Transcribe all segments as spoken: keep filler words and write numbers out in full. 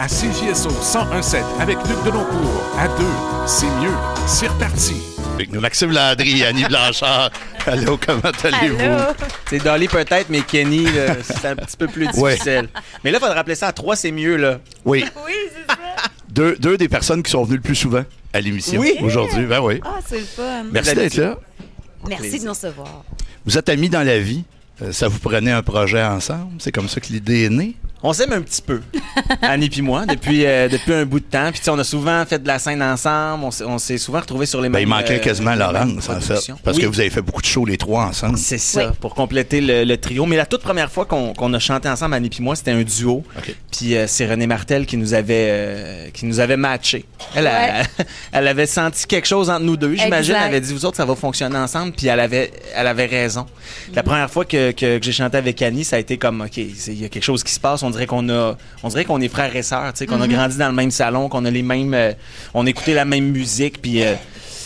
à C J S O cent un virgule sept avec Luc Deloncourt. À deux, c'est mieux. C'est reparti. Avec nous, Maxime Landry et Annie Blanchard. Allô, comment allez-vous? Allô. C'est Dolly peut-être, mais Kenny, là, c'est un petit peu plus difficile. Ouais. Mais là, il faudrait rappeler ça à trois, c'est mieux, là. Oui. Oui, c'est ça. Deux, deux des personnes qui sont venues le plus souvent à l'émission Oui. aujourd'hui. Ben oui. Ah, c'est le fun. Merci d'être là. Merci de nous recevoir. Vous êtes amis dans la vie. Euh, ça vous prenait un projet ensemble. C'est comme ça que l'idée est née. On s'aime un petit peu, Annie puis moi, depuis, euh, depuis un bout de temps. Puis tu sais, on a souvent fait de la scène ensemble. On s'est, on s'est souvent retrouvés sur les Ben, mêmes il manquait euh, quasiment les mêmes Laurence, en fait. productions. Parce Oui. que vous avez fait beaucoup de shows les trois ensemble. C'est ça, Oui. pour compléter le, le trio. Mais la toute première fois qu'on, qu'on a chanté ensemble, Annie puis moi, c'était un duo. OK. Puis euh, c'est René Martel qui nous avait, euh, qui nous avait matché. Elle, a- Ouais. elle avait senti quelque chose entre nous deux, j'imagine. Exact. Elle avait dit, vous autres, ça va fonctionner ensemble. Puis elle avait, elle avait raison. La première fois que, que, que j'ai chanté avec Annie, ça a été comme, OK, c'est- il y a quelque chose qui se passe. On dirait qu'on a, on dirait qu'on est frères et sœurs, tu sais, qu'on a grandi dans le même salon, qu'on a les mêmes, euh, on écoutait la même musique. Puis... euh,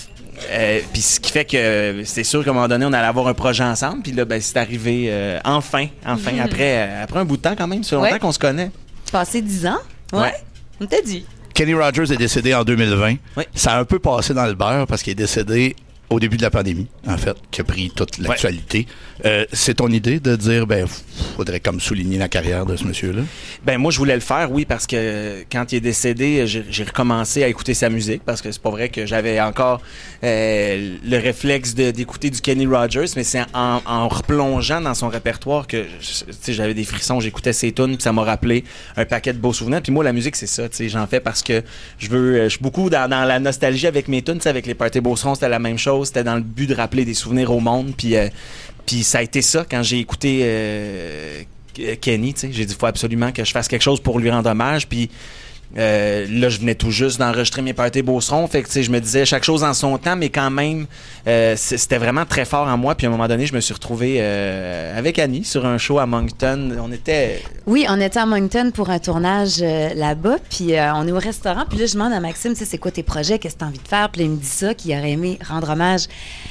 Euh, puis ce qui fait que euh, c'est sûr qu'à un moment donné, on allait avoir un projet ensemble. Puis là, ben, c'est arrivé euh, enfin, enfin, après, euh, après un bout de temps quand même. Ça fait longtemps Ouais. qu'on se connaît. Passé dix ans? Ouais. On t'a dit. Kenny Rogers est décédé en deux mille vingt. Oui. Ça a un peu passé dans le beurre parce qu'il est décédé au début de la pandémie, en fait, qui a pris toute l'actualité. Euh, c'est ton idée de dire, ben, faudrait comme souligner la carrière de ce monsieur-là? Ben moi, je voulais le faire, oui, parce que quand il est décédé, j'ai, j'ai recommencé à écouter sa musique, parce que c'est pas vrai que j'avais encore euh, le réflexe de, d'écouter du Kenny Rogers, mais c'est en, en replongeant dans son répertoire que je- tu sais, j'avais des frissons, j'écoutais ses tunes, puis ça m'a rappelé un paquet de beaux souvenirs. Puis moi, la musique, c'est ça, tu sais, j'en fais parce que je veux, je suis beaucoup dans, dans la nostalgie avec mes tunes, tu sais, avec les Party Beauceron, c'était la même chose, c'était dans le but de rappeler des souvenirs au monde, puis euh, puis ça a été ça quand j'ai écouté euh, Kenny, tu sais, j'ai dit faut absolument que je fasse quelque chose pour lui rendre hommage, puis euh, là je venais tout juste d'enregistrer mes Party Beauceron, fait que tu sais, je me disais chaque chose en son temps, mais quand même euh, c- c'était vraiment très fort en moi, puis à un moment donné je me suis retrouvé euh, avec Annie sur un show à Moncton, on était Oui, on était à Moncton pour un tournage euh, là-bas, puis euh, on est au restaurant, puis là, je demande à Maxime, tu sais, c'est quoi tes projets, qu'est-ce que tu as envie de faire? Puis là, il me dit ça, qu'il aurait aimé rendre hommage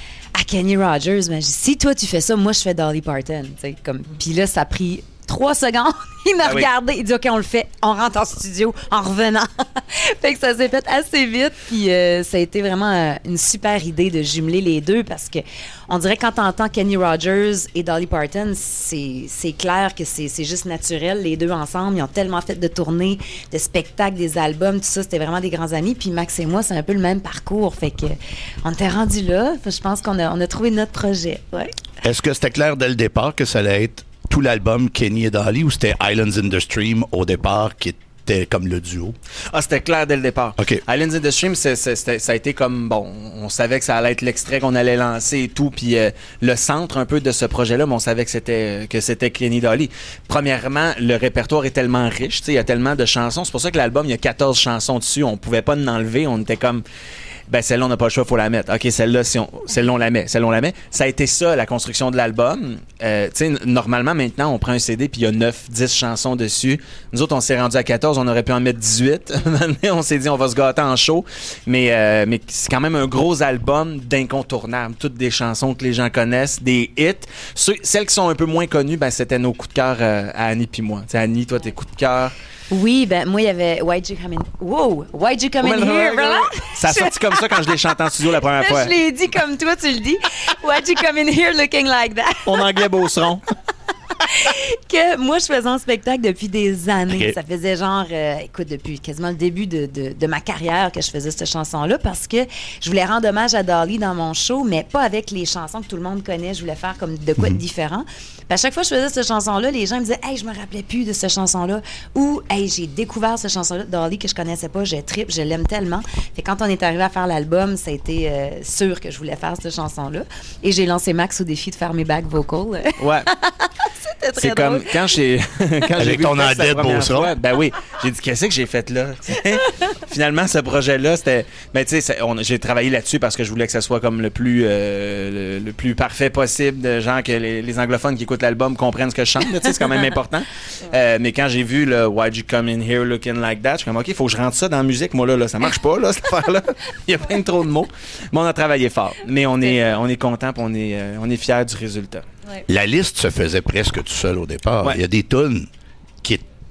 à Kenny Rogers. Mais je dis, si toi, tu fais ça, moi, je fais Dolly Parton, tu sais, comme... Puis là, ça a pris trois secondes. Il m'a Ah oui. regardé, il dit, OK, on le fait, on rentre en studio en revenant. Fait que ça s'est fait assez vite, puis euh, ça a été vraiment euh, une super idée de jumeler les deux, parce que on dirait que quand t'entends Kenny Rogers et Dolly Parton, c'est, c'est clair que c'est, c'est juste naturel, les deux ensemble. Ils ont tellement fait de tournées, de spectacles, des albums, tout ça, c'était vraiment des grands amis. Puis Max et moi, c'est un peu le même parcours, fait que on était rendus là. Je pense qu'on a, on a trouvé notre projet, ouais. Est-ce que c'était clair dès le départ que ça allait être tout l'album Kenny et Dolly ou c'était Islands in the Stream au départ qui était comme le duo? Ah, c'était clair dès le départ. OK. Islands in the Stream, c'est- c'est- c'était- ça a été comme, bon, on savait que ça allait être l'extrait qu'on allait lancer et tout, puis euh, le centre un peu de ce projet-là, mais on savait que c'était que c'était Kenny Dolly. Premièrement, le répertoire est tellement riche, tu sais, il y a tellement de chansons. C'est pour ça que l'album, il y a quatorze chansons dessus. On pouvait pas en enlever. On était comme... Ben, celle-là, on n'a pas le choix, il faut la mettre. OK, celle-là, si on, celle-là, on la met. Celle-là, on la met. Ça a été ça, la construction de l'album. Euh, tu sais, n- normalement, maintenant, on prend un C D puis il y a neuf, dix chansons dessus. Nous autres, on s'est rendu à quatorze, on aurait pu en mettre dix-huit. On s'est dit, on va se gâter en show. Mais, euh, mais c'est quand même un gros album d'incontournables. Toutes des chansons que les gens connaissent, des hits. Ceux- celles qui sont un peu moins connues, ben, c'était nos coups de cœur euh, à Annie puis moi. Tu sais, Annie, toi, tes coups de cœur. Oui, ben moi, il y avait Why'd You Come In... Wow! Why'd You Come In Here? Vraiment? Ça a sorti comme ça quand je l'ai chanté en studio la première fois. Je l'ai dit comme toi, tu le dis. Why'd you come in here looking like that? Mon anglais Beauceron. Que moi, je faisais un spectacle depuis des années. Ok. Ça faisait genre, euh, écoute, depuis quasiment le début de, de, de ma carrière que je faisais cette chanson-là, parce que je voulais rendre hommage à Dolly dans mon show, mais pas avec les chansons que tout le monde connaît. Je voulais faire comme de quoi de différent. Puis à chaque fois que je faisais cette chanson-là, les gens me disaient « Hey, je me rappelais plus de cette chanson-là » ou « Hey, j'ai découvert cette chanson-là de Dolly que je connaissais pas, je trippe, je l'aime tellement. » Fait que quand on est arrivé à faire l'album, ça a été euh, sûr que je voulais faire cette chanson-là. Et j'ai lancé Max au défi de faire mes back vocals. Ouais. C'était très C'est comme drôle. quand j'ai quand j'ai Avec vu ton le texte la endette première Beauceron. fois, ben oui, j'ai dit qu'est-ce que j'ai fait là. Finalement, ce projet-là, c'était, ben tu sais, c'est- on- j'ai travaillé là-dessus parce que je voulais que ça soit comme le plus euh, le, le plus parfait possible, de genre que les, les anglophones qui écoutent l'album comprennent ce que je chante. là, tu sais, c'est quand même important. Euh, mais quand j'ai vu le Why'd You Come In Here Looking Like That, je suis comme ok, il faut que je rentre ça dans la musique. Moi là, là ça marche pas là cette affaire-là. Il y a plein de trop de mots. Mais on a travaillé fort. Mais on est euh, on est content, puis on est euh, on est fiers du résultat. La liste se faisait presque tout seul au départ. Ouais. Il y a des tunes qui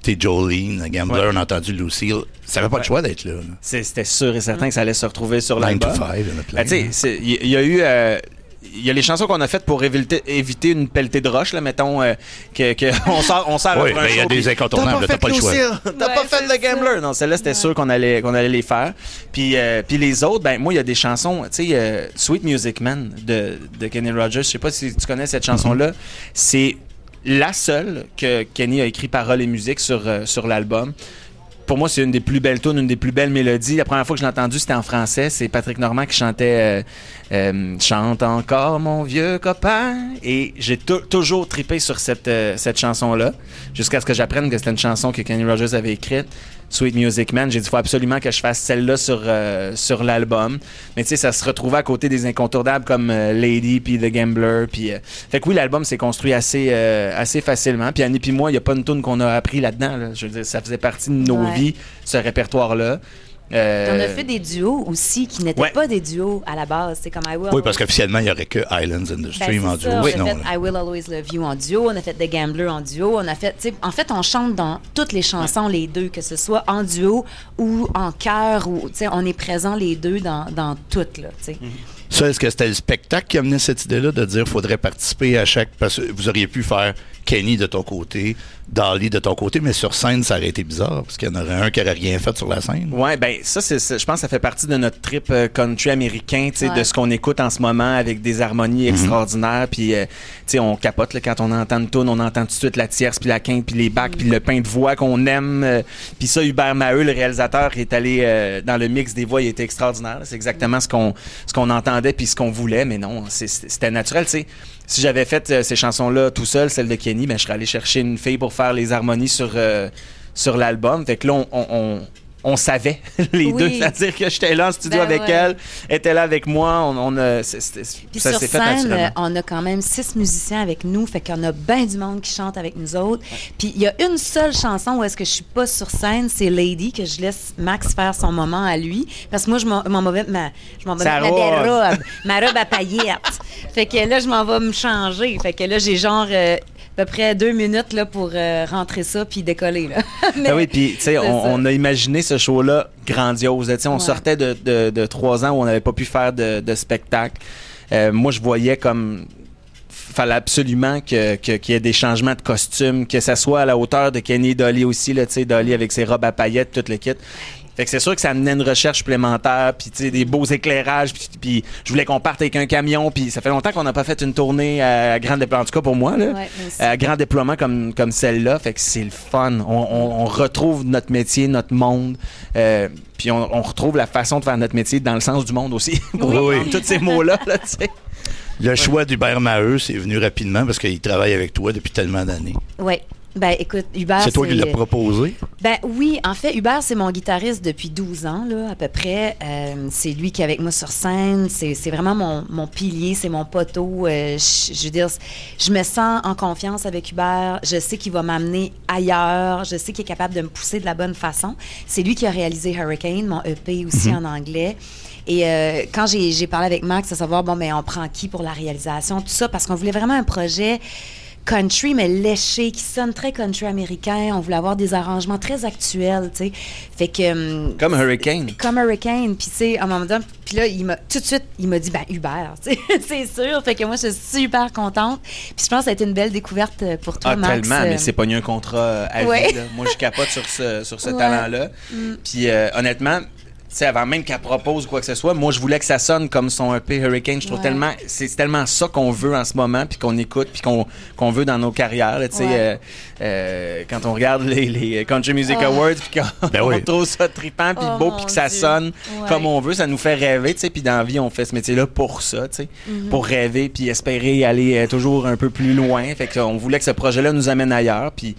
écouté Jolene, Gambler, ouais. on a entendu Lucille. Ça n'avait pas ouais. le choix d'être là. là. C'était sûr et certain que ça allait se retrouver sur l'album. nine to five, il y en a plein. Ben, tu sais, il y, y a eu... Euh, il y a les chansons qu'on a faites pour éviter, éviter une pelletée de roche, là, mettons, euh, que, que on sort, on sort oui, après un show. Il y a des incontournables, t'as pas, pas le choix. T'as ouais, pas fait le Gambler. Non, celle-là, c'était ouais. sûr qu'on allait, qu'on allait les faire. Puis, euh, puis les autres, ben moi, il y a des chansons, tu sais, euh, Sweet Music Man de, de Kenny Rogers. Je sais pas si tu connais cette chanson-là. Mm-hmm. C'est la seule que Kenny a écrit paroles et musique sur, euh, sur l'album. Pour moi, c'est une des plus belles tunes, une des plus belles mélodies. La première fois que je l'ai entendue, c'était en français. C'est Patrick Normand qui chantait euh, euh, « Chante encore, mon vieux copain ». Et j'ai t- toujours trippé sur cette, euh, cette chanson-là, jusqu'à ce que j'apprenne que c'était une chanson que Kenny Rogers avait écrite. Sweet Music Man. J'ai dit, il faut absolument que je fasse celle-là sur, euh, sur l'album. Mais tu sais, ça se retrouvait à côté des incontournables comme euh, Lady puis The Gambler. Puis, euh... fait que oui, l'album s'est construit assez, euh, assez facilement. Puis Annie puis moi, il n'y a pas une tune qu'on a appris là-dedans. Là. Je veux dire, ça faisait partie de nos ouais. vies, ce répertoire-là. Euh... On a fait des duos aussi qui n'étaient ouais. pas des duos à la base. C'est comme I Will. Oui, parce qu'officiellement, il n'y aurait que Islands in the Stream ben, en duo. Ça. Oui, on a non, fait là. I Will Always Love You en duo. On a fait The Gambler en duo. On a fait, en fait, on chante dans toutes les chansons les deux, que ce soit en duo ou en chœur. Ou, on est présents les deux dans, dans toutes. Là, mm-hmm. Ça, est-ce que c'était le spectacle qui a amené cette idée-là de dire qu'il faudrait participer à chaque... Parce que vous auriez pu faire Kenny de ton côté, Dolly de ton côté, mais sur scène, ça aurait été bizarre, parce qu'il y en aurait un qui n'aurait rien fait sur la scène. Ouais, ben ça, c'est, c'est, je pense que ça fait partie de notre trip euh, country américain, tu sais, ouais. de ce qu'on écoute en ce moment avec des harmonies mm-hmm. extraordinaires, puis euh, tu sais, on capote là, quand on entend une toune, on entend tout de suite la tierce, puis la quinte, puis les bacs, mm-hmm. puis le pain de voix qu'on aime, euh, puis ça, Hubert Maheu, le réalisateur, est allé euh, dans le mix des voix, il était extraordinaire, là. C'est exactement mm-hmm. ce qu'on ce qu'on entendait puis ce qu'on voulait, mais non, c'est, c'était naturel, tu sais. Si j'avais fait euh, ces chansons-là tout seul, celle de Kenny, ben, je serais allé chercher une fille pour faire les harmonies sur, euh, sur l'album. Fait que là, on, on, on, on savait les oui. deux. C'est-à-dire que j'étais là en studio ben avec ouais. elle, elle était là avec moi. On, on a, c'est, c'est, Puis ça sur s'est scène, fait naturellement. On a quand même six musiciens avec nous. Fait qu'on a bien du monde qui chante avec nous autres. Puis il y a une seule chanson où est-ce que je suis pas sur scène, c'est Lady, que je laisse Max faire son moment à lui. Parce que moi, je m'en, m'en vais ma, je m'en vais mettre ma belle robe, ma robe à paillettes. Fait que là, je m'en vais me changer. Fait que là, j'ai genre... Euh, à peu près deux minutes là, pour euh, rentrer ça puis décoller. Là. Mais, ah oui, puis tu sais, on, on a imaginé ce show-là grandiose. On ouais. sortait de, de, de trois ans où on n'avait pas pu faire de, de spectacle. Euh, moi, je voyais comme... fallait absolument que, que, qu'il y ait des changements de costumes, que ça soit à la hauteur de Kenny et Dolly aussi, là, tu sais, Dolly avec ses robes à paillettes, tout le kit. Fait que c'est sûr que ça amenait une recherche supplémentaire, puis tu sais, des beaux éclairages, puis, puis je voulais qu'on parte avec un camion, puis ça fait longtemps qu'on n'a pas fait une tournée à grand déploiement, en tout cas pour moi, là, ouais, à grand déploiement comme, comme celle-là, fait que c'est le fun. On, on, on retrouve notre métier, notre monde, euh, puis on, on retrouve la façon de faire notre métier dans le sens du monde aussi, pour oui. oui. tous ces mots-là, là, tu sais. Le choix d'Hubert Maheu, c'est venu rapidement parce qu'il travaille avec toi depuis tellement d'années. Oui. Ben, écoute, Hubert. C'est toi qui l'as proposé? Ben, oui. En fait, Hubert, c'est mon guitariste depuis douze ans, là, à peu près. Euh, c'est lui qui est avec moi sur scène. C'est, c'est vraiment mon, mon pilier, c'est mon poteau. Euh, je, je veux dire, je me sens en confiance avec Hubert. Je sais qu'il va m'amener ailleurs. Je sais qu'il est capable de me pousser de la bonne façon. C'est lui qui a réalisé Hurricane, mon E P aussi mm-hmm. en anglais. Et euh, quand j'ai, j'ai parlé avec Max, à savoir, bon, ben, on prend qui pour la réalisation, tout ça, parce qu'on voulait vraiment un projet country, mais léché, qui sonne très country américain. On voulait avoir des arrangements très actuels, tu sais. Fait que... Comme Hurricane. Comme Hurricane. Puis, tu sais, à un moment donné, puis là, il m'a, tout de suite, il m'a dit, ben, Hubert, tu sais, c'est sûr. Fait que moi, je suis super contente. Puis je pense que ça a été une belle découverte pour toi, ah, Max. Tellement, mais c'est pogné un contrat à ouais. vie, là. Moi, je capote sur ce, sur ce ouais. talent-là. Mm. Puis, euh, honnêtement... Tu sais, avant même qu'elle propose ou quoi que ce soit, moi, je voulais que ça sonne comme son E P Hurricane. Je trouve ouais. tellement... C'est tellement ça qu'on veut en ce moment, puis qu'on écoute, puis qu'on, qu'on veut dans nos carrières. Tu sais, ouais. euh, euh, quand on regarde les, les Country Music oh. Awards, puis qu'on ben oui. trouve ça trippant, puis oh, beau, puis que ça Dieu. sonne ouais. comme on veut, ça nous fait rêver, tu sais. Puis dans la vie, on fait ce métier-là pour ça, tu sais, mm-hmm. pour rêver, puis espérer aller euh, toujours un peu plus loin. Fait qu'on voulait que ce projet-là nous amène ailleurs, puis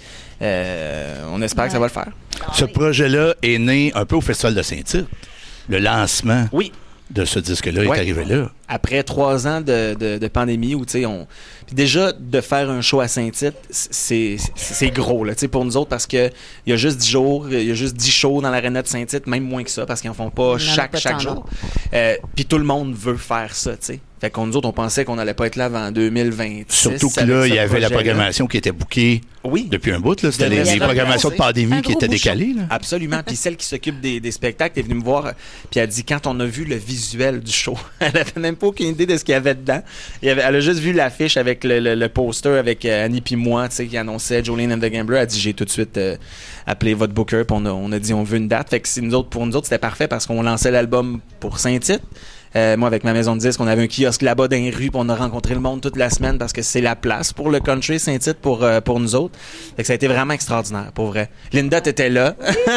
euh, on espère ouais. que ça va le faire. Ce projet-là est né un peu au Festival de Saint-Tite. Le lancement oui. de ce disque-là ouais. est arrivé là. Après trois ans de, de, de pandémie où, tu sais, on... Puis déjà, de faire un show à Saint-Tite, c'est, c'est, c'est gros, là, tu sais, pour nous autres, parce qu'il y a juste dix jours, il y a juste dix shows dans l'aréna de Saint-Tite, même moins que ça, parce qu'ils en font pas chaque, pas chaque jour. Euh, Puis tout le monde veut faire ça, tu sais. Fait qu'on nous autres, on pensait qu'on n'allait pas être là avant deux mille vingt-six. Surtout que là, il y avait la programmation qui était bookée oui. depuis un bout. Là. C'était les, les programmations de pandémie qui étaient décalées. Là. Absolument. Puis celle qui s'occupe des, des spectacles est venue me voir, puis elle a dit, quand on a vu le visuel du show, elle n'avait même pas aucune idée de ce qu'il y avait dedans. Il avait, elle a juste vu l'affiche avec le, le, le poster avec euh, Annie puis moi, tu sais, qui annonçait Jolene and the Gambler. Elle a dit, j'ai tout de suite euh, appelé votre booker, puis on a, on a dit, on veut une date. Fait que c'est nous autres, pour nous autres, c'était parfait parce qu'on lançait l'album pour Saint-Tite. Euh, moi, avec ma maison de disques, on avait un kiosque là-bas dans les rues, puis on a rencontré le monde toute la semaine parce que c'est la place pour le country Saint-Tite pour, euh, pour nous autres. Fait que ça a été vraiment extraordinaire, pour vrai. Linda, t'étais là.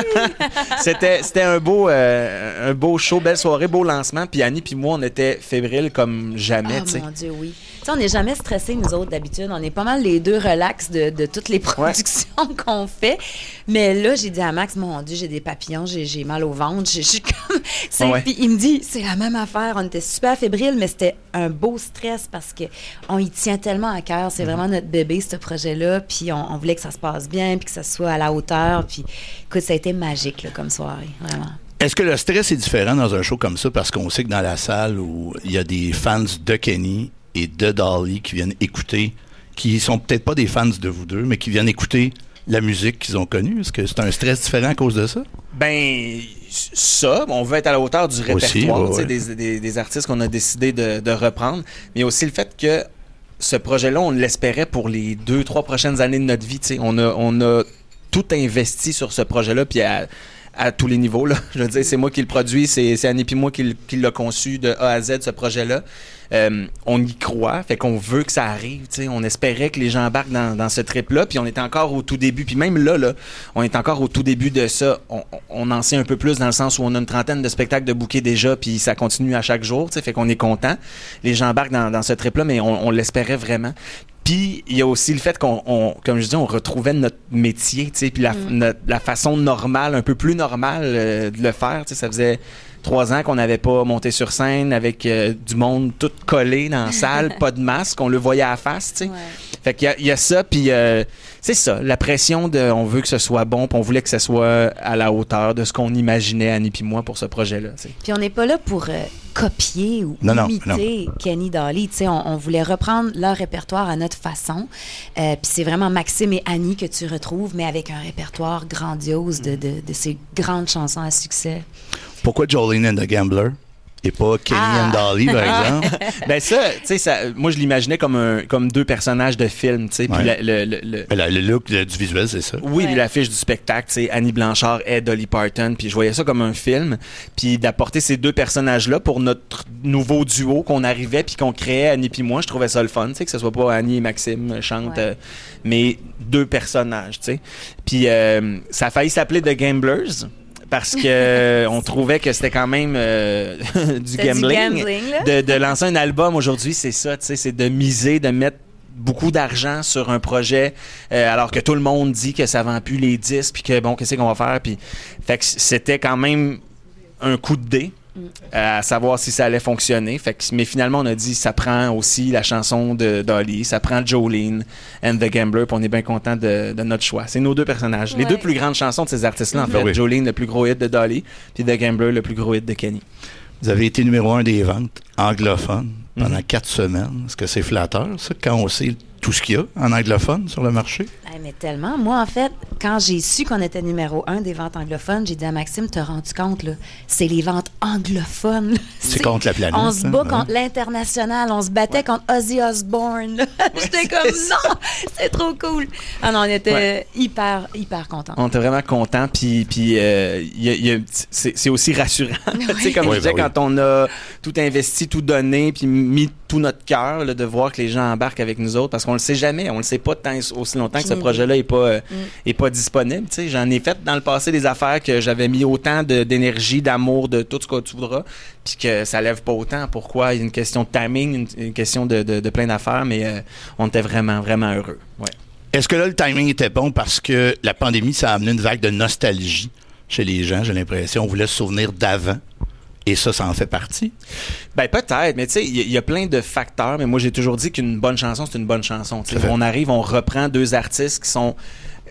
c'était, c'était un beau, euh, un beau show, belle soirée, beau lancement. Puis Annie puis moi, on était fébriles comme jamais, oh, tu sais. mon Dieu, oui. Tu sais, on n'est jamais stressés, nous autres, d'habitude. On est pas mal les deux relax de, de toutes les productions ouais. qu'on fait. Mais là, j'ai dit à Max, mon Dieu, j'ai des papillons, j'ai, j'ai mal au ventre. Je suis comme... C'est, ouais. Puis il me dit, c'est la même affaire. On était super fébriles, mais c'était un beau stress parce qu'on y tient tellement à cœur. C'est mm-hmm. vraiment notre bébé, ce projet-là. Puis on, on voulait que ça se passe bien, puis que ça soit à la hauteur. Puis écoute, ça a été magique là, comme soirée, vraiment. Est-ce que le stress est différent dans un show comme ça? Parce qu'on sait que dans la salle où il y a des fans de Kenny et de Dolly qui viennent écouter, qui sont peut-être pas des fans de vous deux, mais qui viennent écouter la musique qu'ils ont connue. Est-ce que c'est un stress différent à cause de ça? Ben, ça, on veut être à la hauteur du répertoire, aussi, ouais, ouais. Des, des, des artistes qu'on a décidé de, de reprendre, mais aussi le fait que ce projet-là, on l'espérait pour les deux, trois prochaines années de notre vie. T'sais. On a, on a tout investi sur ce projet-là, puis à, à tous les niveaux. Là. Je veux dire, c'est moi qui le produis, c'est, c'est Annie puis moi qui, qui l'a conçu de A à Z, ce projet-là. Euh, on y croit, fait qu'on veut que ça arrive, tu sais, on espérait que les gens embarquent dans, dans ce trip-là, puis on est encore au tout début, puis même là, là, on est encore au tout début de ça, on, on en sait un peu plus dans le sens où on a une trentaine de spectacles de bookés déjà, puis ça continue à chaque jour, tu sais, fait qu'on est content, les gens embarquent dans, dans ce trip-là, mais on, on l'espérait vraiment. Puis il y a aussi le fait qu'on, on, comme je dis, on retrouvait notre métier, tu sais, puis la, mm. notre, la façon normale, un peu plus normale euh, de le faire, tu sais, ça faisait trois ans qu'on n'avait pas monté sur scène avec euh, du monde tout collé dans la salle, pas de masque, on le voyait à la face, tu sais. Ouais. Fait qu'il y a, il y a ça, puis euh, c'est ça, la pression de on veut que ce soit bon, puis on voulait que ce soit à la hauteur de ce qu'on imaginait, Annie puis moi, pour ce projet-là, tu sais. Puis on n'est pas là pour euh, copier ou non, imiter non, non. Kenny Dolly, tu sais, on, on voulait reprendre leur répertoire à notre façon, euh, puis c'est vraiment Maxime et Annie que tu retrouves, mais avec un répertoire grandiose de, de, de ces grandes chansons à succès. Pourquoi Jolene and the Gambler et pas Kenny ah. and Dolly, par exemple? Ben ça, tu sais, moi je l'imaginais comme un, comme deux personnages de film, tu sais, puis ouais. le, le, le, le, le look le, du visuel, c'est ça. Oui, ouais. l'affiche du spectacle, tu sais, Annie Blanchard et Dolly Parton, puis je voyais ça comme un film, puis d'apporter ces deux personnages-là pour notre nouveau duo qu'on arrivait puis qu'on créait, Annie puis moi, je trouvais ça le fun, tu sais, que ce soit pas Annie et Maxime chantent, ouais. euh, mais deux personnages, tu sais. Puis euh, ça a failli s'appeler The Gamblers. Parce que on trouvait que c'était quand même euh, du c'est gambling. Du gambling de, de lancer un album aujourd'hui, c'est ça, tu sais, c'est de miser, de mettre beaucoup d'argent sur un projet, euh, alors que tout le monde dit que ça vend plus les disques, puis que bon, qu'est-ce qu'on va faire, puis fait que c'était quand même un coup de dé. Euh, à savoir si ça allait fonctionner. Fait que, mais finalement, on a dit ça prend aussi la chanson de Dolly, ça prend Jolene and the Gambler, puis on est bien content de, de notre choix. C'est nos deux personnages. Ouais. Les deux plus grandes chansons de ces artistes-là, en fait. Oui. Jolene, le plus gros hit de Dolly, puis The Gambler, le plus gros hit de Kenny. Vous avez été numéro un des ventes anglophones pendant mm-hmm. quatre semaines. Est-ce que c'est flatteur, ça, quand on sait tout ce qu'il y a en anglophone sur le marché? Hey, mais tellement. Moi, en fait, quand j'ai su qu'on était numéro un des ventes anglophones, j'ai dit à Maxime, t'as rendu compte, là, c'est les ventes anglophones. C'est, c'est contre la planète. On se bat hein? contre l'international. On se battait ouais. contre Ozzy Osbourne. Ouais, J'étais comme, non, c'est trop cool. Ah non, on était ouais. hyper, hyper contents. On était vraiment contents. Puis, puis euh, y a, y a, c'est, c'est aussi rassurant. Oui. Tu sais, comme oui, je disais, ben quand oui. on a tout investi, tout donné, puis mis tout notre cœur, là, de voir que les gens embarquent avec nous autres, parce qu'on le sait jamais, on le sait pas tant, aussi longtemps que ce projet-là est pas, euh, mm. est pas disponible. Tu sais, j'en ai fait dans le passé des affaires que j'avais mis autant de, d'énergie, d'amour, de tout ce que tu voudras, puis que ça lève pas autant. Pourquoi? Il y a une question de timing, une, une question de, de, de plein d'affaires, mais euh, on était vraiment, vraiment heureux. Ouais. Est-ce que là, le timing était bon parce que la pandémie, ça a amené une vague de nostalgie chez les gens, j'ai l'impression. On voulait se souvenir d'avant. Et ça, ça en fait partie? Ben peut-être, mais tu sais, il y, y a plein de facteurs, mais moi j'ai toujours dit qu'une bonne chanson, c'est une bonne chanson. On arrive, on reprend deux artistes qui sont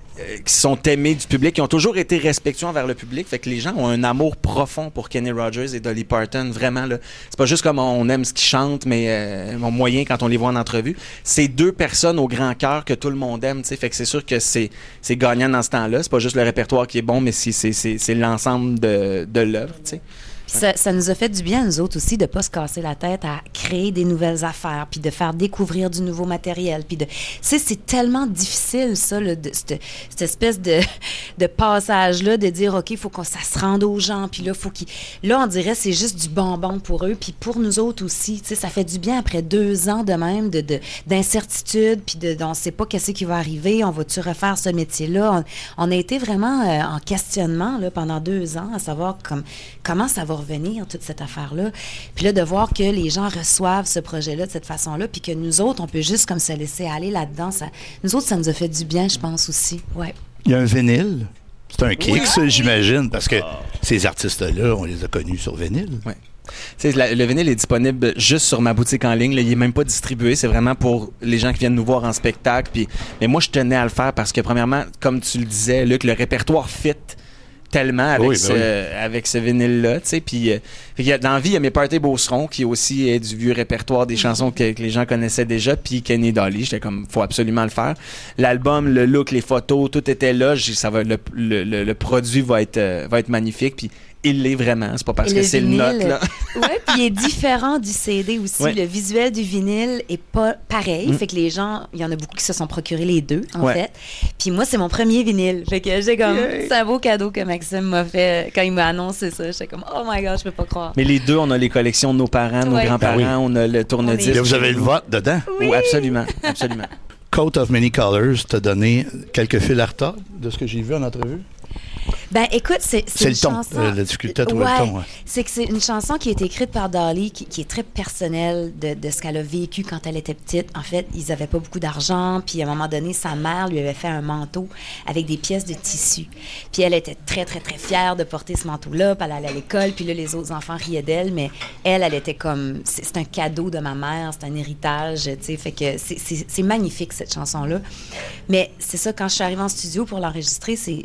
qui sont aimés du public, qui ont toujours été respectueux envers le public. Fait que les gens ont un amour profond pour Kenny Rogers et Dolly Parton. Vraiment, là. C'est pas juste comme on aime ce qu'ils chantent, mais euh, mon moyen quand on les voit en entrevue. C'est deux personnes au grand cœur que tout le monde aime, tu sais. Fait que c'est sûr que c'est, c'est gagnant dans ce temps-là. C'est pas juste le répertoire qui est bon, mais c'est, c'est, c'est, c'est l'ensemble de, de l'œuvre, tu sais. Ça, ça nous a fait du bien, nous autres aussi, de ne pas se casser la tête à créer des nouvelles affaires, puis de faire découvrir du nouveau matériel. Puis de, tu sais, c'est tellement difficile, ça, là, de, cette, cette espèce de, de passage-là, de dire, OK, il faut que ça se rende aux gens, puis là, faut qu'ils... Là, on dirait c'est juste du bonbon pour eux, puis pour nous autres aussi. Tu sais, ça fait du bien après deux ans de même de, de, d'incertitude, puis de, on ne sait pas qu'est-ce qui va arriver, on va-tu refaire ce métier-là? On, on a été vraiment euh, en questionnement là, pendant deux ans, à savoir comme, comment ça va revenir, toute cette affaire-là. Puis là, de voir que les gens reçoivent ce projet-là de cette façon-là, puis que nous autres, on peut juste comme se laisser aller là-dedans. Ça, nous autres, ça nous a fait du bien, je pense aussi. Ouais. Il y a un vinyle. C'est un kick, oui. ça, j'imagine, parce que ces artistes-là, on les a connus sur vinyle. Oui. Tu sais, la, le vinyle est disponible juste sur ma boutique en ligne. Là, il n'est même pas distribué. C'est vraiment pour les gens qui viennent nous voir en spectacle. Puis, mais moi, je tenais à le faire parce que, premièrement, comme tu le disais, Luc, le répertoire fit tellement avec, oui, ce, ben oui. avec ce vinyle-là, tu sais, puis euh, dans la vie, il y a Mes Parties Beauceron, qui aussi est du vieux répertoire des chansons que, que les gens connaissaient déjà, puis Kenny Dolly, j'étais comme, faut absolument le faire. L'album, le look, les photos, tout était là, j'ai, ça va, le, le, le, le produit va être, euh, va être magnifique, puis il l'est vraiment, c'est pas parce Et que le c'est vinyle, le note, là. Oui, puis il est différent du C D aussi. Ouais. Le visuel du vinyle est pas pareil. Mm. Fait que les gens, il y en a beaucoup qui se sont procurés les deux, en Ouais. fait. Puis moi, c'est mon premier vinyle. Fait que j'ai comme, Yeah. c'est un beau cadeau que Maxime m'a fait quand il m'a annoncé ça. J'étais comme, oh my God, je peux pas croire. Mais les deux, on a les collections de nos parents, nos Ouais. grands-parents, Ben oui. on a le tourne-disque. Là, vous avez le vote dedans. Oui. Oh, absolument, absolument. Coat of Many Colors t'a donné quelques fils à retard de ce que j'ai vu en entrevue. Ben écoute, c'est, c'est, C'est une le ton, chanson... euh, la difficulté à trouver ouais, le ton. Ouais. C'est que c'est une chanson qui a été écrite par Dolly, qui, qui est très personnelle de, de ce qu'elle a vécu quand elle était petite. En fait, ils n'avaient pas beaucoup d'argent, puis à un moment donné, sa mère lui avait fait un manteau avec des pièces de tissu. Puis elle était très, très, très fière de porter ce manteau-là, puis elle allait à l'école, puis là, les autres enfants riaient d'elle, mais elle, elle était comme... C'est, c'est un cadeau de ma mère, c'est un héritage, tu sais, fait que c'est, c'est, c'est magnifique, cette chanson-là. Mais c'est ça, quand je suis arrivée en studio pour l'enregistrer, c'est...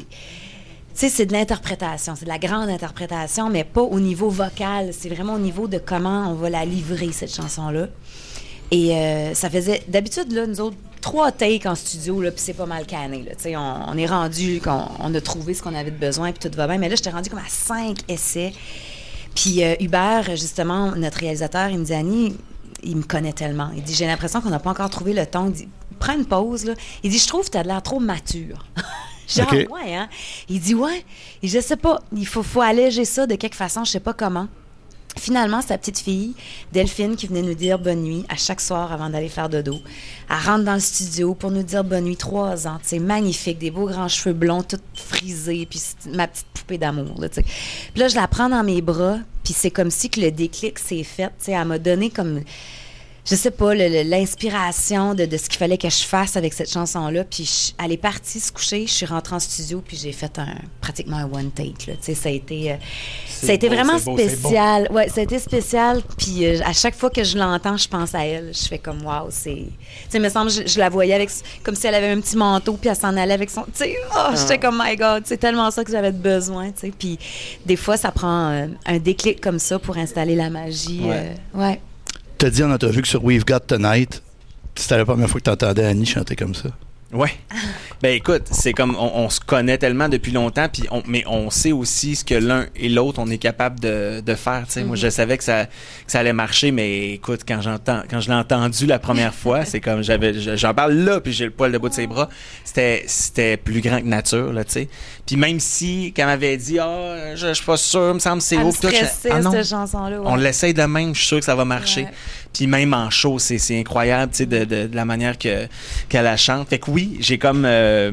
Tu sais, c'est de l'interprétation, c'est de la grande interprétation, mais pas au niveau vocal. C'est vraiment au niveau de comment on va la livrer, cette chanson-là. Et euh, ça faisait... D'habitude, là, nous autres, trois takes en studio, là, puis c'est pas mal canné, là. Tu sais, on, on est rendu, qu'on, on a trouvé ce qu'on avait de besoin, puis tout va bien. Mais là, j'étais rendue comme à cinq essais. Puis euh, Hubert, justement, notre réalisateur, il me dit, Annie, il me connaît tellement. Il dit, j'ai l'impression qu'on n'a pas encore trouvé le ton. Il dit, prends une pause, là. Il dit, je trouve que tu as l'air trop mature. Genre, okay. ouais, hein? Il dit, ouais. Et je sais pas, il faut, faut alléger ça de quelque façon, je sais pas comment. Finalement, sa petite fille, Delphine, qui venait nous dire bonne nuit à chaque soir avant d'aller faire dodo, elle rentre dans le studio pour nous dire bonne nuit, trois ans, tu sais, magnifique, des beaux grands cheveux blonds, tout frisés, puis ma petite poupée d'amour, là, tu sais. Puis là, je la prends dans mes bras, puis c'est comme si que le déclic s'est fait, tu sais, elle m'a donné comme... je sais pas, le, le, l'inspiration de, de ce qu'il fallait que je fasse avec cette chanson-là. Puis je, elle est partie se coucher, je suis rentrée en studio, puis j'ai fait un, pratiquement un one take. Là. Tu sais, ça a été, euh, ça a été beau, vraiment c'est beau, spécial. c'est bon. Ouais, ça a été spécial. Puis euh, à chaque fois que je l'entends, je pense à elle. Je fais comme, waouh, c'est. Tu sais, il me semble, je, je la voyais avec, comme si elle avait un petit manteau, puis elle s'en allait avec son. Tu sais, oh, ah. J'étais comme, my God, c'est tellement ça que j'avais besoin. Tu sais, puis des fois, ça prend euh, un déclic comme ça pour installer la magie. Ouais. Euh, ouais. Tu as dit en entrevue que sur We've Got Tonight, c'était la première fois que tu entendais Annie chanter comme ça. Ouais. Ben écoute, c'est comme on, on se connaît tellement depuis longtemps, puis on, mais on sait aussi ce que l'un et l'autre on est capable de, de faire. Mm-hmm. Moi, je savais que ça, que ça allait marcher, mais écoute, quand j'entends, quand je l'ai entendu la première fois, c'est comme j'avais, j'en parle là, puis j'ai le poil de bout de ses bras. C'était, c'était plus grand que nature, là, tu sais. Puis même si, quand elle m'avait dit, ah, oh, je, je suis pas sûr, me semble c'est haut, tout. Ah non, cette chanson-là. Ouais. On l'essaye de même, je suis sûr que ça va marcher. Ouais. Puis même en show, c'est, c'est incroyable, tu sais, de, de, de la manière que qu'elle la chante. Fait que oui, j'ai comme euh,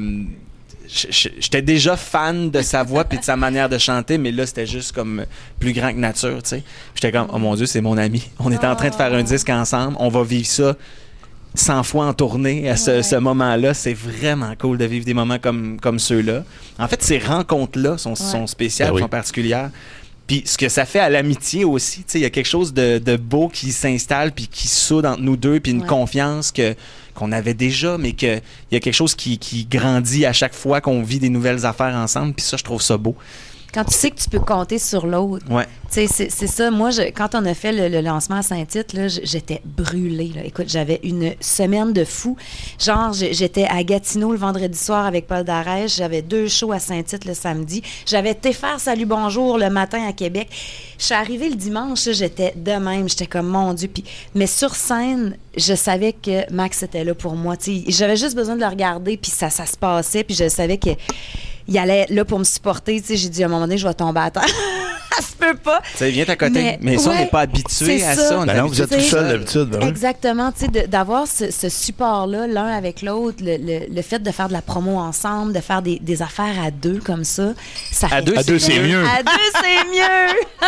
j'étais déjà fan de sa voix puis de sa manière de chanter, mais là c'était juste comme plus grand que nature, tu sais. J'étais comme, oh mon Dieu, c'est mon ami. On est en train de faire un disque ensemble, on va vivre ça cent fois en tournée à ce, ouais. ce moment-là. C'est vraiment cool de vivre des moments comme, comme ceux-là. En fait, ces rencontres-là sont, ouais. sont spéciales, ben oui. sont particulières. Puis ce que ça fait à l'amitié aussi, tu sais, il y a quelque chose de, de beau qui s'installe puis qui soude entre nous deux, puis une ouais. confiance que, qu'on avait déjà, mais qu'il y a quelque chose qui, qui grandit à chaque fois qu'on vit des nouvelles affaires ensemble. Puis ça, je trouve ça beau. Quand tu sais que tu peux compter sur l'autre. Ouais. Tu sais, c'est, c'est ça. Moi, je, quand on a fait le, le lancement à Saint-Tite, là, j'étais brûlée. Là. Écoute, j'avais une semaine de fou. Genre, j'étais à Gatineau le vendredi soir avec Paul Darèche. J'avais deux shows à Saint-Tite le samedi. J'avais été faire Salut Bonjour le matin à Québec. Je suis arrivée le dimanche, là, j'étais de même. J'étais comme, mon Dieu. Puis, mais sur scène, je savais que Max était là pour moi. Tu sais, j'avais juste besoin de le regarder, puis ça, ça se passait. Puis je savais que il allait là pour me supporter. Tu sais, j'ai dit à un moment donné, je vais tomber à terre. Ça se peut pas. Ça vient à côté. Mais, mais ça, ouais, on n'est pas habitué à ça. ça. On ben non, vous êtes tout seul d'habitude. Ben exactement. Tu sais, de, d'avoir ce, ce support-là, l'un avec l'autre, le, le, le fait de faire de la promo ensemble, de faire des, des affaires à deux comme ça, ça à fait... Deux, à deux, c'est mieux. À deux, c'est mieux.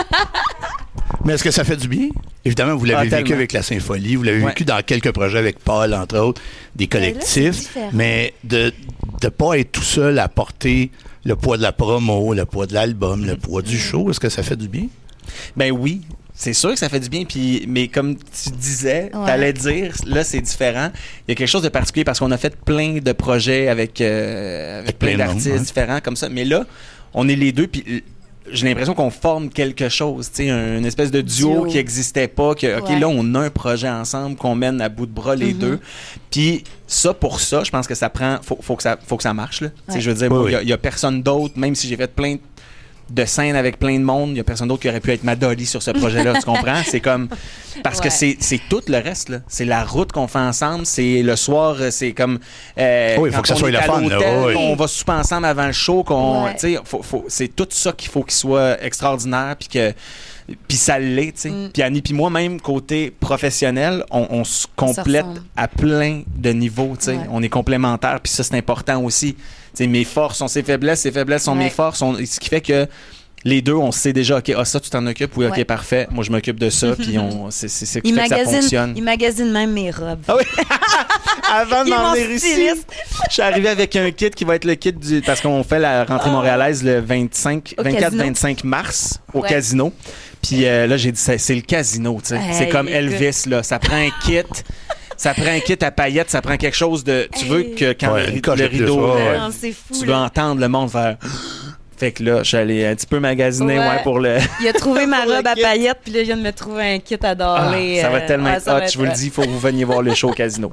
Mais est-ce que ça fait du bien? Évidemment, vous l'avez ah, vécu avec la Symphonie, vous l'avez ouais. vécu dans quelques projets avec Paul, entre autres, des collectifs, là, mais de ne pas être tout seul à porter le poids de la promo, le poids de l'album, mmh. le poids du show, est-ce que ça fait du bien? Ben oui, c'est sûr que ça fait du bien, puis, mais comme tu disais, ouais. t'allais dire, là, c'est différent. Il y a quelque chose de particulier parce qu'on a fait plein de projets avec, euh, avec, avec plein, plein d'artistes monde, hein. différents comme ça, mais là, on est les deux, puis j'ai l'impression qu'on forme quelque chose, tu sais, une espèce de duo, duo. qui n'existait pas, que, OK, ouais. là, on a un projet ensemble qu'on mène à bout de bras les mm-hmm. deux. Puis ça, pour ça, je pense que ça prend, faut, faut, que, ça, faut que ça marche, là. Ouais. Je veux dire, il oui, oui. n'y a, a personne d'autre, même si j'ai fait plein de scènes avec plein de monde, il n'y a personne d'autre qui aurait pu être ma Dolly sur ce projet-là, tu comprends? C'est comme... Parce ouais. que c'est, c'est tout le reste, là. C'est la route qu'on fait ensemble, c'est le soir, c'est comme... Euh, oui, il faut que ça soit le fun, là. Oui. On va souper ensemble avant le show, qu'on... Ouais. Tu sais, faut, faut, c'est tout ça qu'il faut qu'il soit extraordinaire, puis que... Puis ça l'est, tu sais. Mm. Puis Annie, puis moi, même côté professionnel, on, on se complète à plein de niveaux, tu sais. Ouais. On est complémentaires, puis ça, c'est important aussi. Tu sais, mes forces sont ses faiblesses, ses faiblesses sont ouais. mes forces. On, ce qui fait que les deux, on sait déjà, OK, ah, ça, tu t'en occupes, oui, OK, ouais. parfait. Moi, je m'occupe de ça, puis on, c'est, c'est ce qui il fait que ça fonctionne. Il magasine même mes robes. Ah oui? Avant de m'en venir ici, je suis arrivé avec un kit qui va être le kit du... Parce qu'on fait la rentrée oh. montréalaise le vingt-cinq, vingt-quatre vingt-cinq mars au ouais. casino. Puis euh, là, j'ai dit, c'est, c'est le casino, tu sais. Hey, c'est comme Elvis, là. Ça prend un kit... Ça prend un kit à paillettes, ça prend quelque chose de... Tu hey. veux que quand ouais, le, le rideau... Ouais. Non, c'est fou, tu là. veux entendre le monde faire... Fait que là, je suis allé un petit peu magasiner ouais. Ouais, pour le... Il a trouvé ma robe à paillettes, puis là, il vient de me trouver un kit à dorler. Ah, ça va tellement euh, être hot, je vous le dis, il faut que vous veniez voir le show au casino.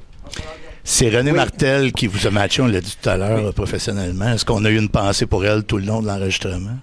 C'est René oui. Martel qui vous a matché, on l'a dit tout à l'heure, oui. professionnellement. Est-ce qu'on a eu une pensée pour elle tout le long de l'enregistrement?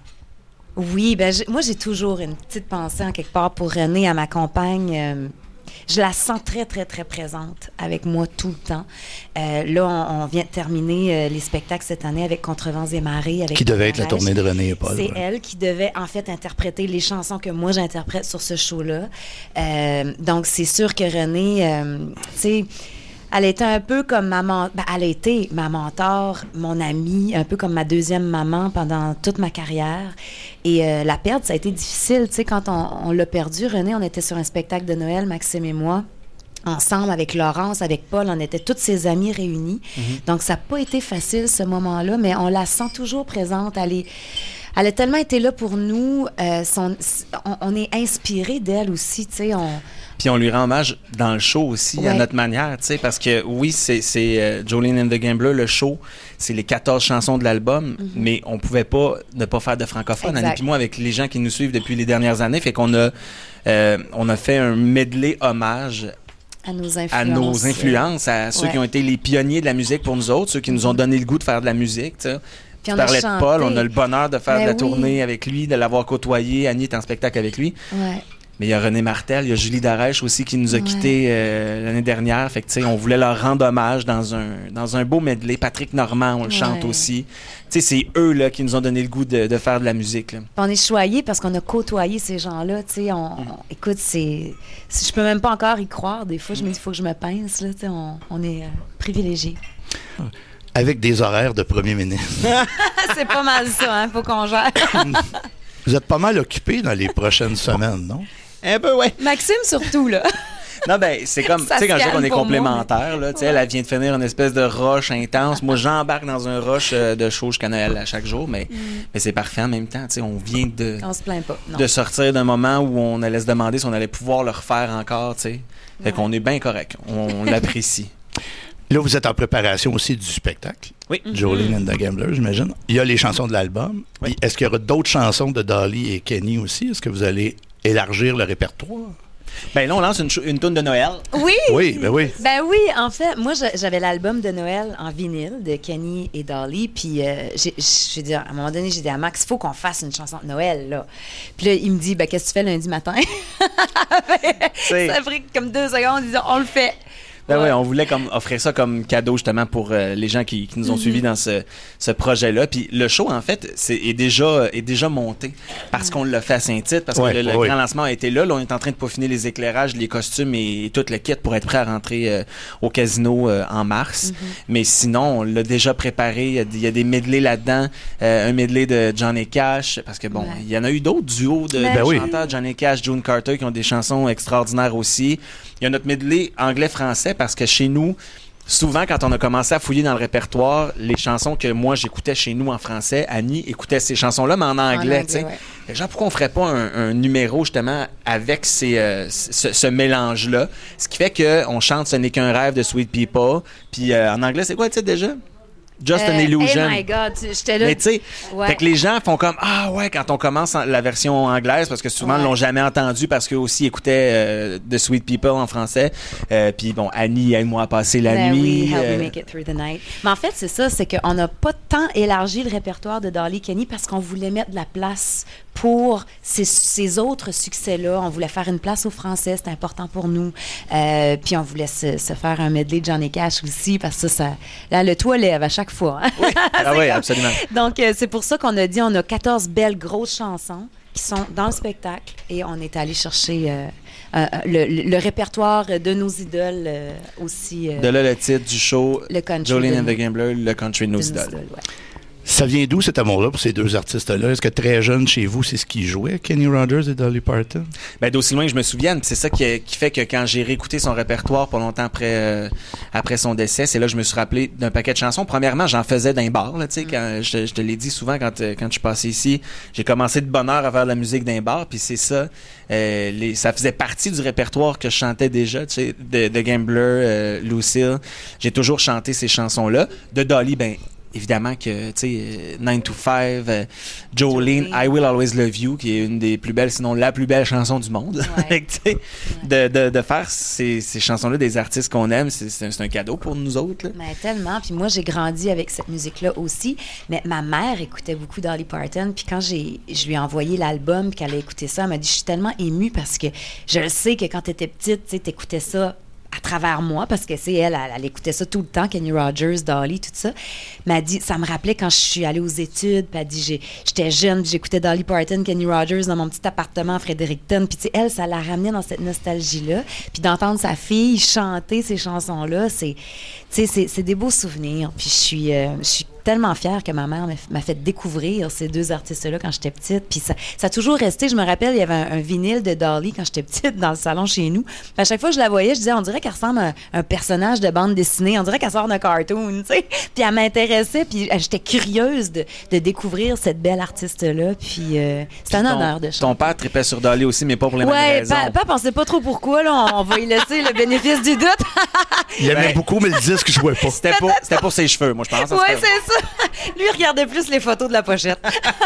Oui, ben j'ai, moi, j'ai toujours une petite pensée en quelque part pour René. Elle m'accompagne... Euh, je la sens très, très, très présente avec moi tout le temps. Euh, là, on, on vient de terminer euh, les spectacles cette année avec Contrevents et Marées. Avec qui devait être la tournée de René et Paul. C'est ouais. elle qui devait, en fait, interpréter les chansons que moi, j'interprète sur ce show-là. Euh, donc, c'est sûr que René, euh, tu sais... Elle était un peu comme ma mentor, ben, elle a été ma mentor, mon amie, un peu comme ma deuxième maman pendant toute ma carrière. Et euh, la perte, ça a été difficile. Tu sais, quand on, on l'a perdu, René, on était sur un spectacle de Noël, Maxime et moi, ensemble avec Laurence, avec Paul, on était toutes ses amies réunies. Mm-hmm. Donc, ça n'a pas été facile, ce moment-là, mais on la sent toujours présente. Elle est... Elle a tellement été là pour nous. Euh, son, on, on est inspiré d'elle aussi, tu sais. On... Puis on lui rend hommage dans le show aussi, ouais. à notre manière, tu sais, parce que oui, c'est, c'est euh, Jolene and the Gambler, le show, c'est les quatorze chansons de l'album, mm-hmm. mais on pouvait pas ne pas faire de francophone. Annie puis moi, avec les gens qui nous suivent depuis les dernières années, fait qu'on a, euh, on a fait un medley hommage à nos influences, à, nos influences, à ceux ouais. qui ont été les pionniers de la musique pour nous autres, ceux qui mm-hmm. nous ont donné le goût de faire de la musique, tu sais. Puis on tu parlais de Paul, on a le bonheur de faire mais de la oui. tournée avec lui, de l'avoir côtoyé. Annie est en spectacle avec lui. Ouais. Mais il y a René Martel, il y a Julie Darèche aussi qui nous a ouais. quittés euh, l'année dernière. Fait que, tu sais, on voulait leur rendre hommage dans un, dans un beau medley. Patrick Normand, on le ouais. chante aussi. Tu sais, c'est eux là, qui nous ont donné le goût de, de faire de la musique. Là. On est choyés parce qu'on a côtoyé ces gens-là. Tu sais, on, mm. on, écoute, c'est, c'est, je peux même pas encore y croire. Des fois, je me dis, il faut que je me pince. Là, tu sais, on, on est euh, privilégiés. Avec des horaires de premier ministre. C'est pas mal ça, hein? Faut qu'on gère. Vous êtes pas mal occupé dans les prochaines semaines, non? Un peu, ouais. Maxime, surtout, là. Non, ben, c'est comme, tu sais, quand je dis qu'on est complémentaires, là, tu sais, ouais. elle vient de finir une espèce de rush intense. Moi, j'embarque dans un rush euh, de show jusqu'à Noël à chaque jour, mais, mm. mais c'est parfait en même temps, tu sais, on vient de. On se plaint pas. Non. De sortir d'un moment où on allait se demander si on allait pouvoir le refaire encore, tu sais. Fait ouais. qu'on est bien correct. On, on l'apprécie. Là, vous êtes en préparation aussi du spectacle. Oui. Jolene and the Gambler, j'imagine. Il y a les chansons de l'album. Oui. Est-ce qu'il y aura d'autres chansons de Dolly et Kenny aussi? Est-ce que vous allez élargir le répertoire? Ben là, on lance une, une toune de Noël. Oui! Oui, ben oui. Ben oui, en fait, moi, je- j'avais l'album de Noël en vinyle de Kenny et Dolly. Puis, euh, j'ai j'ai dit, à un moment donné, j'ai dit à Max, il faut qu'on fasse une chanson de Noël, là. Puis là, il me dit, ben, qu'est-ce que tu fais lundi matin? C'est- Ça a pris comme deux secondes, il dit, on le fait. Ben Ouais. oui, on voulait comme offrir ça comme cadeau justement pour euh, les gens qui, qui nous ont Mm-hmm. suivis dans ce, ce projet-là. Puis le show, en fait, c'est, est, déjà, est déjà monté parce qu'on l'a fait à Saint-Tite, parce Ouais, que le, le ouais. grand lancement a été là. Là, on est en train de peaufiner les éclairages, les costumes et tout le kit pour être prêt à rentrer euh, au casino euh, en mars. Mais sinon, on l'a déjà préparé. Il y a, des- il y a des medleys là-dedans. Euh, un medley de Johnny Cash, parce que bon, Ouais. il y en a eu d'autres duos de, Ben de oui. chanteurs, Johnny Cash, June Carter, qui ont des chansons extraordinaires aussi. Il y a notre medley anglais-français parce que chez nous, souvent, quand on a commencé à fouiller dans le répertoire, les chansons que moi j'écoutais chez nous en français, Annie écoutait ces chansons-là, mais en anglais. anglais, tu sais. ouais. Fait que genre, pourquoi on ferait pas un, un numéro justement avec ces, euh, ce, ce mélange-là? Ce qui fait qu'on chante Ce n'est qu'un rêve de Sweet People. Puis euh, en anglais, c'est quoi le titre déjà? Just an Euh, Illusion. Oh my God, tu- j'étais là. Mais tu sais, Ouais. fait que les gens font comme ah ouais quand on commence en- la version anglaise parce que souvent Ouais. ils l'ont jamais entendu parce qu'eux aussi écoutaient euh, The Sweet People en français. Euh, Puis bon, Annie aide-moi à passer la Ben nuit. oui, Help euh, Me Make It Through the Night. Mais en fait, c'est ça, c'est qu'on n'a pas tant élargi le répertoire de Dolly Kenny parce qu'on voulait mettre de la place pour ces, ces autres succès-là. On voulait faire une place au français, c'était important pour nous. Euh, puis on voulait se, se faire un medley de Johnny Cash aussi parce que ça, ça là, le toit lève à chaque fois. hein. ah oui, absolument. Donc, euh, c'est pour ça qu'on a dit on a quatorze belles grosses chansons qui sont dans le spectacle et on est allé chercher euh, euh, le, le- le répertoire de nos idoles euh, aussi. euh, De là le titre du show, Le country Jolene de and the nous. Gambler, le country de de nos nos idoles. idoles, ouais. Ça vient d'où cet amour-là pour ces deux artistes-là? Est-ce que très jeune chez vous, c'est ce qu'ils jouaient, Kenny Rogers et Dolly Parton? Ben, d'aussi loin que je me souvienne, c'est ça qui, qui fait que quand j'ai réécouté son répertoire pas longtemps après, euh, après son décès, c'est là que je me suis rappelé d'un paquet de chansons. Premièrement, j'en faisais d'un bar, là, tu sais, quand je, te- je te l'ai dit souvent quand, euh, quand je suis passé ici, j'ai commencé de bonne heure à faire de la musique d'un bar, puis c'est ça, euh, les, ça faisait partie du répertoire que je chantais déjà, tu sais, de, de Gambler, euh, Lucille. J'ai toujours chanté ces chansons-là. De Dolly, ben, évidemment que, tu sais, euh, nine to five, euh, Jolene, Jolene. I Will Always Love You, qui est une des plus belles, sinon la plus belle chanson du monde. Ouais. Fait que, tu sais, de, de, de faire ces, ces chansons-là des artistes qu'on aime, c'est, c'est un, c'est un cadeau pour nous autres. Là. Mais tellement. Puis moi, j'ai grandi avec cette musique-là aussi. Mais ma mère écoutait beaucoup Dolly Parton. Puis quand j'ai, je lui ai envoyé l'album, puis qu'elle a écouté ça, elle m'a dit, je suis tellement émue parce que je le sais que quand tu étais petite, tu sais, t'écoutais ça à travers moi, parce que c'est elle, elle, elle écoutait ça tout le temps, Kenny Rogers, Dolly, tout ça. Mais elle dit, ça me rappelait quand je suis allée aux études, puis elle dit, j'ai- j'étais jeune, puis j'écoutais Dolly Parton, Kenny Rogers dans mon petit appartement à Fredericton. Puis tu sais, elle, ça la ramenait dans cette nostalgie-là. Puis d'entendre sa fille chanter ces chansons-là, c'est, tu sais, c'est, c'est des beaux souvenirs. Puis je suis, euh, je suis tellement fière que ma mère m'a m'a fait découvrir ces deux artistes-là quand j'étais petite. Puis ça, ça a toujours resté. Je me rappelle, il y avait un, un vinyle de Dolly quand j'étais petite dans le salon chez nous. Puis à chaque fois que je la voyais, je disais, on dirait qu'elle ressemble à un personnage de bande dessinée. On dirait qu'elle sort d'un cartoon, tu sais. Puis elle m'intéressait, puis euh, j'étais curieuse de, de découvrir cette belle artiste-là. Puis euh, c'est un Ton- honneur de chanter. Ton père tripait sur Dolly aussi, mais pas pour les mêmes Ouais, raisons. pas, pas pensez pas trop pourquoi, là. On, on va y laisser le bénéfice du doute. Il aimait Ben- beaucoup, mais le disque jouait pas. C'était pour, c'était pour ses cheveux, moi, je pense. en tout Ouais, cas. c'est ça. Lui, il regardait plus les photos de la pochette.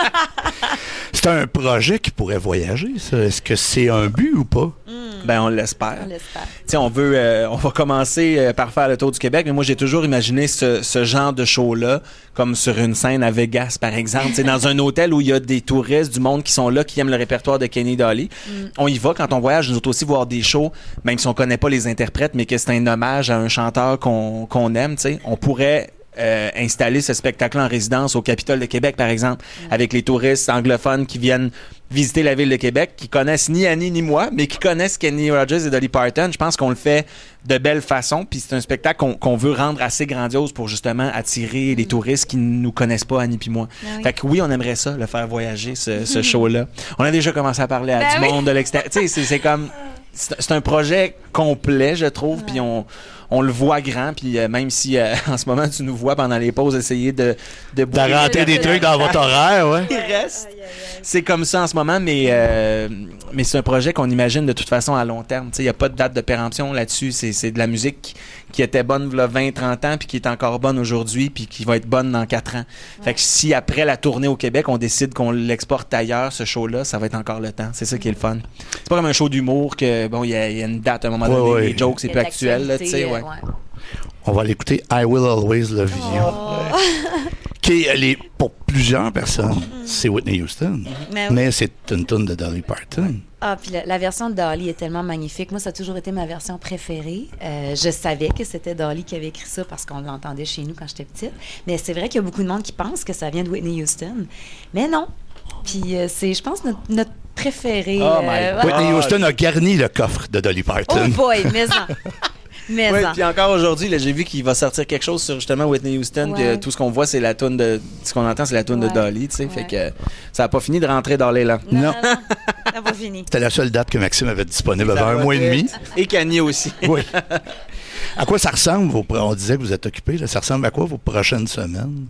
C'est un projet qui pourrait voyager, ça. Est-ce que c'est un but ou pas? Ben, on l'espère. On l'espère. Tu sais, on veut, euh, on va commencer euh, par faire le tour du Québec, mais moi, j'ai toujours imaginé ce, ce genre de show-là comme sur une scène à Vegas, par exemple. Tu sais, dans un hôtel où il y a des touristes, du monde qui sont là, qui aiment le répertoire de Kenny Dolly. On y va quand on voyage, nous autres aussi, voir des shows, même si on connaît pas les interprètes, mais que c'est un hommage à un chanteur qu'on, qu'on aime, tu sais. On pourrait euh, installer ce spectacle en résidence au Capitole de Québec, par exemple, avec les touristes anglophones qui viennent visiter la ville de Québec, qui connaissent ni Annie ni moi, mais qui connaissent Kenny Rogers et Dolly Parton. Je pense qu'on le fait de belle façon, puis c'est un spectacle qu'on, qu'on veut rendre assez grandiose pour justement attirer les touristes qui ne nous connaissent pas, Annie puis moi. Ah oui. Fait que oui, on aimerait ça, le faire voyager, ce, ce show-là. On a déjà commencé à parler à Ben du oui. monde de l'extérieur. Tu sais, c'est, c'est comme... C'est, c'est un projet complet, je trouve, puis on, on le voit grand, puis euh, même si euh, en ce moment, tu nous vois pendant les pauses essayer de... De, de rentrer des trucs dans votre horaire, ouais. Il reste. C'est comme ça en ce moment, mais, euh, mais c'est un projet qu'on imagine de toute façon à long terme. Il n'y a pas de date de péremption là-dessus. C'est, c'est de la musique qui, qui était bonne il y a vingt trente ans, puis qui est encore bonne aujourd'hui, puis qui va être bonne dans quatre ans. Ouais. Fait que si après la tournée au Québec, on décide qu'on l'exporte ailleurs, ce show-là, ça va être encore le temps. C'est ça qui est le fun. C'est pas comme un show d'humour que, bon, il y, y a une date à un moment ouais, donné, ouais. les jokes, c'est plus actuel. Là, ouais. Ouais. On va l'écouter I Will Always Love You. Oh. Qui est, pour plusieurs personnes, c'est Whitney Houston. Mais, oui. mais c'est une tune de Dolly Parton. Ah, puis la, la version de Dolly est tellement magnifique. Moi, ça a toujours été ma version préférée. Euh, je savais que c'était Dolly qui avait écrit ça parce qu'on l'entendait chez nous quand j'étais petite. Mais c'est vrai qu'il y a beaucoup de monde qui pense que ça vient de Whitney Houston. Mais non. Puis euh, c'est, je pense, notre, notre préféré. Oh euh, Whitney Houston a garni le coffre de Dolly Parton. Oh boy, mais non. Mais oui, puis encore aujourd'hui, là, j'ai vu qu'il va sortir quelque chose sur justement Whitney Houston, ouais. que tout ce qu'on voit, c'est la toune de... Ce qu'on entend, c'est la toune ouais. de Dolly, tu sais, ouais. fait que ça n'a pas fini de rentrer dans les là. Non, non, non, non. Ça n'a pas fini. C'était la seule date que Maxime avait disponible avant un mois et demi. Et Kanye aussi. Oui. À quoi ça ressemble, vos... on disait que vous êtes occupé, là. Ça ressemble à quoi vos prochaines semaines?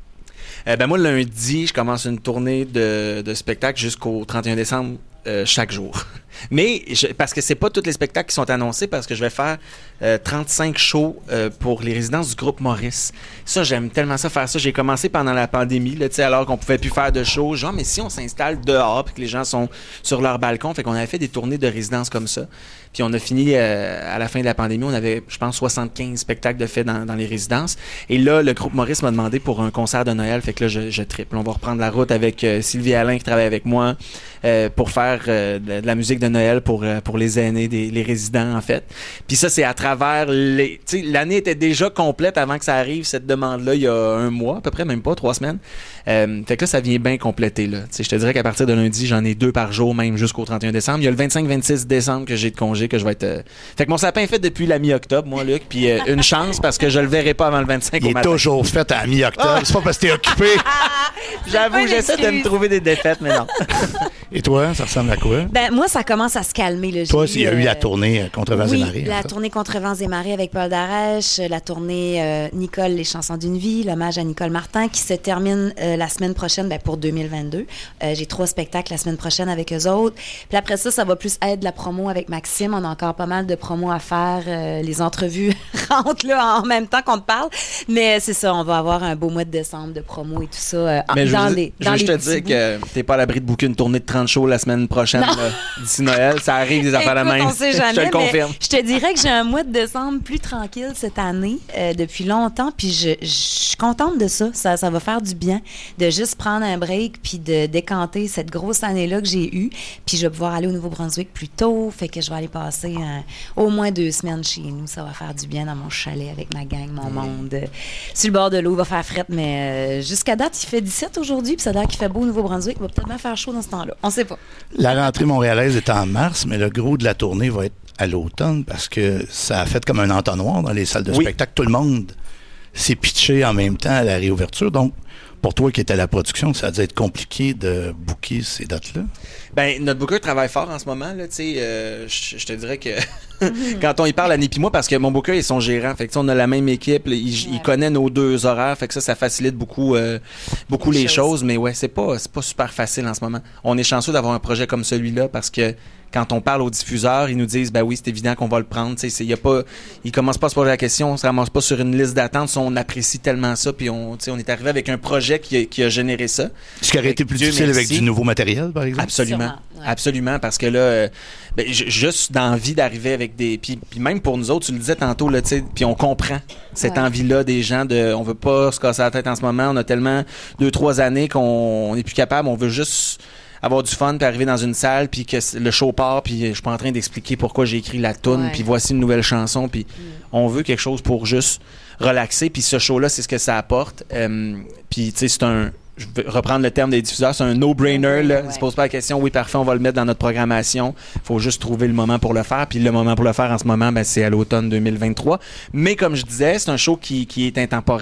Euh, ben moi, lundi, je commence une tournée de, de spectacle jusqu'au trente et un décembre. Euh, chaque jour. Mais, je, parce que c'est pas tous les spectacles qui sont annoncés, parce que je vais faire euh, trente-cinq shows euh, pour les résidences du groupe Maurice. Ça, j'aime tellement ça, faire ça. J'ai commencé pendant la pandémie, là, alors qu'on pouvait plus faire de shows. Genre, mais si on s'installe dehors puis que les gens sont sur leur balcon, fait qu'on avait fait des tournées de résidences comme ça. Puis on a fini, euh, à la fin de la pandémie, on avait, je pense, soixante-quinze spectacles de fait dans, dans les résidences. Et là, le groupe Maurice m'a demandé pour un concert de Noël, fait que là, je, je triple. On va reprendre la route avec euh, Sylvie Alain qui travaille avec moi euh, pour faire euh, de, de la musique de Noël pour, euh, pour les aînés, des, les résidents, en fait. Puis ça, c'est à travers les... Tu sais, l'année était déjà complète avant que ça arrive, cette demande-là, il y a un mois, à peu près, même pas, trois semaines. Euh, fait que là, ça vient bien compléter, là. Tu sais, je te dirais qu'à partir de lundi, j'en ai deux par jour, même jusqu'au trente et un décembre. Il y a le vingt-cinq vingt-six décembre que j'ai de congé, que je vais être... Euh... Fait que mon sapin est fait depuis la mi-octobre, moi, Luc, puis euh, une chance, parce que je le verrai pas avant le vingt-cinq Il au est matin. toujours fait à la mi-octobre. C'est pas parce que t'es occupé. J'avoue, j'essaie de me trouver des défaites, mais non. Et toi, ça ressemble à quoi? Ben, moi, ça commence à se calmer. Là. Toi, il y a eu la tournée Contre Vents oui, et Marées. la tournée Contre Vents et Marées avec Paul Darèche, la tournée euh, Nicole, les chansons d'une vie, l'hommage à Nicole Martin, qui se termine euh, la semaine prochaine ben, pour deux mille vingt-deux. Euh, j'ai trois spectacles la semaine prochaine avec eux autres. Puis après ça, ça va plus être de la promo avec Maxime. On a encore pas mal de promos à faire. Euh, les entrevues rentrent là en même temps qu'on te parle. Mais c'est ça, on va avoir un beau mois de décembre de promo et tout ça. Euh, Mais dans je les, je dans veux les juste te dire que t'es pas à l'abri de booker une tournée de trente shows la semaine prochaine, là, d'ici Noël. Ça arrive des affaires Écoute, de même. On sait jamais, je te le confirme. Je te dirais que j'ai un mois de décembre plus tranquille cette année, euh, depuis longtemps, puis je, je suis contente de ça. ça. Ça va faire du bien de juste prendre un break puis de décanter cette grosse année-là que j'ai eue. Puis je vais pouvoir aller au Nouveau-Brunswick plus tôt, fait que je vais aller passer un, au moins deux semaines chez nous. Ça va faire du bien dans mon chalet avec ma gang, mon mmh. monde. Euh, sur le bord de l'eau, il va faire frette, mais euh, jusqu'à date, il fait dix-sept aujourd'hui, puis ça a l'air qu'il fait beau au Nouveau-Brunswick. Il va peut-être bien faire chaud dans ce temps-là. On sait pas. La rentrée montréalaise est en mars, mais le gros de la tournée va être à l'automne parce que ça a fait comme un entonnoir dans les salles de oui. spectacle. Tout le monde s'est pitché en même temps à la réouverture. Donc, pour toi qui étais à la production, ça a dû être compliqué de booker ces dates-là? Ben notre booker travaille fort en ce moment. Là, euh, je, je te dirais que quand on y parle, Annie puis moi, parce que mon booker est son gérant, fait que on a la même équipe, là, il, ouais. il connaît nos deux horaires, fait que ça, ça facilite beaucoup, euh, beaucoup les, les choses. choses. Mais ouais, c'est pas, c'est pas super facile en ce moment. On est chanceux d'avoir un projet comme celui-là parce que quand on parle aux diffuseurs, ils nous disent ben oui, c'est évident qu'on va le prendre. C'est, c'est, y a pas, ils commencent pas à se poser la question, on se ramasse pas sur une liste d'attente. On apprécie tellement ça, puis on, on est arrivé avec un projet qui a, qui a généré ça. Ce qui aurait été plus Dieu difficile merci. Avec du nouveau matériel, par exemple. Absolument, ouais. absolument, parce que là, euh, ben, j- juste d'envie d'arriver avec des, puis, puis même pour nous autres, tu le disais tantôt là, tu sais, puis on comprend cette ouais. envie-là des gens de, on veut pas se casser la tête en ce moment. On a tellement deux trois années qu'on n'est plus capable. On veut juste avoir du fun, puis arriver dans une salle, puis que le show part, puis je suis pas en train d'expliquer pourquoi j'ai écrit la toune, ouais. puis voici une nouvelle chanson, puis mm. on veut quelque chose pour juste relaxer, puis ce show-là, c'est ce que ça apporte. Euh, puis, tu sais, c'est un... Je vais reprendre le terme des diffuseurs, c'est un no-brainer, là. Ouais. Ne se pose pas la question, oui, parfait, on va le mettre dans notre programmation. Il faut juste trouver le moment pour le faire, puis le moment pour le faire en ce moment, ben, c'est à l'automne deux mille vingt-trois. Mais comme je disais, c'est un show qui, qui est intemporel.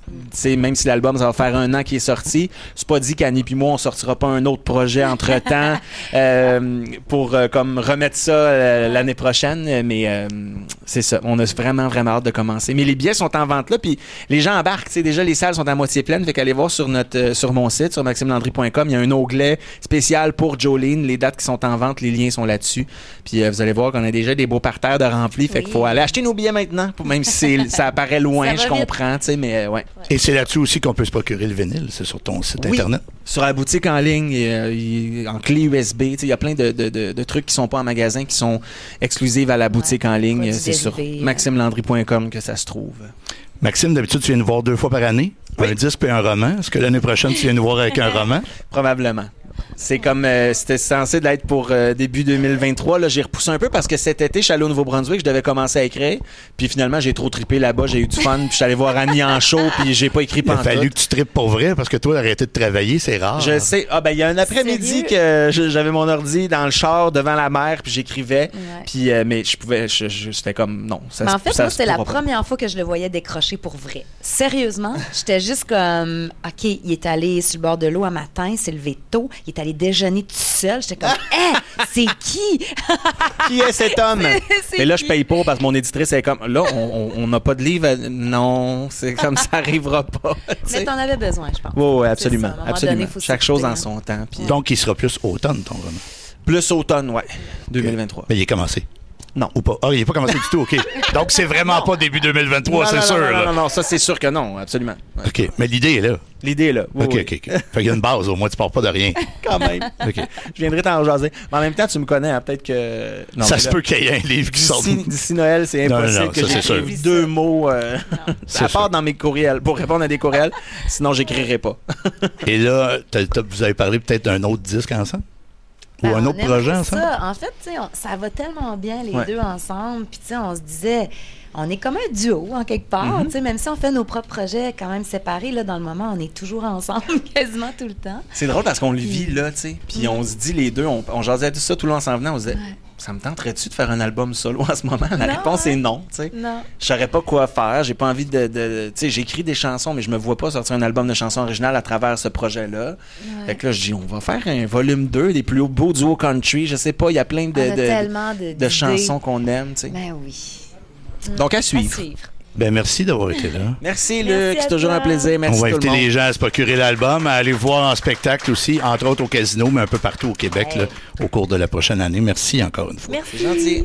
sais, même si l'album, ça va faire un an qu'il est sorti, c'est pas dit qu'Annie puis moi, on sortira pas un autre projet entre-temps euh, pour euh, comme remettre ça euh, l'année prochaine. Mais euh, c'est ça. On a vraiment, vraiment hâte de commencer. Mais les billets sont en vente là, puis les gens embarquent. Tu sais, déjà, les salles sont à moitié pleines. Fait qu'allez voir sur notre euh, sur mon site, sur maxime landry point com, il y a un onglet spécial pour Jolene. Les dates qui sont en vente, les liens sont là-dessus. Puis euh, vous allez voir qu'on a déjà des beaux parterres de remplis. Fait Oui. qu'il faut aller acheter nos billets maintenant, pour, même si c'est, ça apparaît loin, Ça je va vite. comprends, tu sais, mais euh, ouais. Et c'est là-dessus aussi qu'on peut se procurer le vinyle, c'est sur ton site Oui. Internet. Sur la boutique en ligne, euh, il- en clé U S B, tu sais, il y a plein de, de, de, de trucs qui sont pas en magasin, qui sont exclusifs à la boutique Ouais, en ligne. produits C'est sur dérivés, maxime landry point com que ça se trouve. Maxime, d'habitude, tu viens nous voir deux fois par année, Oui. un disque et un roman. Est-ce que l'année prochaine, tu viens nous voir avec un roman? Probablement. C'est comme, euh, c'était censé l'être pour euh, début deux mille vingt-trois. Là, j'ai repoussé un peu parce que cet été, je suis allé au Nouveau-Brunswick, je devais commencer à écrire. Puis finalement, j'ai trop trippé là-bas, j'ai eu du fun. Puis je suis allé voir Annie en show, puis j'ai pas écrit Il a pantoute. fallu que tu tripes pour vrai parce que toi, arrêter de travailler, c'est rare. Je sais. Ah, ben, il y a un après-midi Sérieux? que je- j'avais mon ordi dans le char devant la mer, puis j'écrivais. Ouais. Puis, euh, mais je pouvais, je, je, c'était comme, non. Ça, Mais se- en fait, ça moi, se c'était la pourra pas. première fois que je le voyais décrocher pour vrai. Sérieusement, j'étais juste comme, OK, il est allé sur le bord de l'eau un matin, il s'est levé tôt, il est allé déjeuner tout seul. J'étais comme, hé, c'est qui? Qui est cet homme? C'est Mais là, je qui? paye pas parce que mon éditrice est comme, là, on- on on n'a pas de livre. à- Non, c'est comme ça arrivera pas. tu sais. Mais t'en avais besoin, je pense. Oui, oui, C'est absolument. ça, à un moment absolument. donné, faut Chaque chose en s'écouter, son temps. Puis Donc, il sera plus automne, ton roman. plus automne, ouais, deux mille vingt-trois. Mais il est commencé. Non. Ou pas? Ah, il n'est pas commencé du tout, OK. Donc, c'est vraiment pas début deux mille vingt-trois, Non, c'est non, sûr. non, là. non, non, non, ça, c'est sûr que non, absolument. Ouais. OK, mais l'idée est là. L'idée est là. Oui, OK, oui. OK, OK. Fait qu'il y a une base, au moins, tu pars pas de rien. Quand même. OK. Je viendrai t'en jaser. Mais en même temps, tu me connais, hein, peut-être que. Non, ça mais se là, peut qu'il y ait un livre qui sorte. D'ici, d'ici Noël, c'est Non, impossible non, non, que ça, c'est j'écrive sûr. deux mots. Euh, C'est à part sûr. dans mes courriels, pour répondre à des courriels. Sinon, j'écrirai pas. Et là, t'as- t'as- vous avez parlé peut-être d'un autre disque ensemble? Ou Ben, un on autre aimerait projet ensemble? ça. En fait, tu sais, on- ça va tellement bien les Ouais. deux ensemble. Puis, tu sais, on se disait, on est comme un duo, en quelque part. Mm-hmm. Tu sais, même si on fait nos propres projets quand même séparés, là, dans le moment, on est toujours ensemble quasiment tout le temps. C'est drôle parce qu'on le vit là, tu sais. Puis on se dit les deux, on, on jasait tout ça tout le long en s'en venant. On se disait, ça me tenterait-tu de faire un album solo en ce moment? La Non, réponse hein? est non, tu sais. Non. Je saurais pas quoi faire. J'ai pas envie de. de- tu sais, j'écris des chansons, mais je me vois pas sortir un album de chansons originales à travers ce projet-là. Fait que là, je dis, on va faire un volume deux des plus beaux duos country. Je sais pas, il y a plein de, On a de, tellement de, de d'idées. chansons qu'on aime, tu sais. Ben oui. Donc, à À suivre. suivre. Ben, merci d'avoir été là. Merci, Merci Luc. à C'est toujours toi. un plaisir. Merci On va tout inviter le monde. les gens à se procurer l'album, à aller voir en spectacle aussi, entre autres au casino, mais un peu partout au Québec, Hey. là, au cours de la prochaine année. Merci encore une fois. Merci. C'est gentil.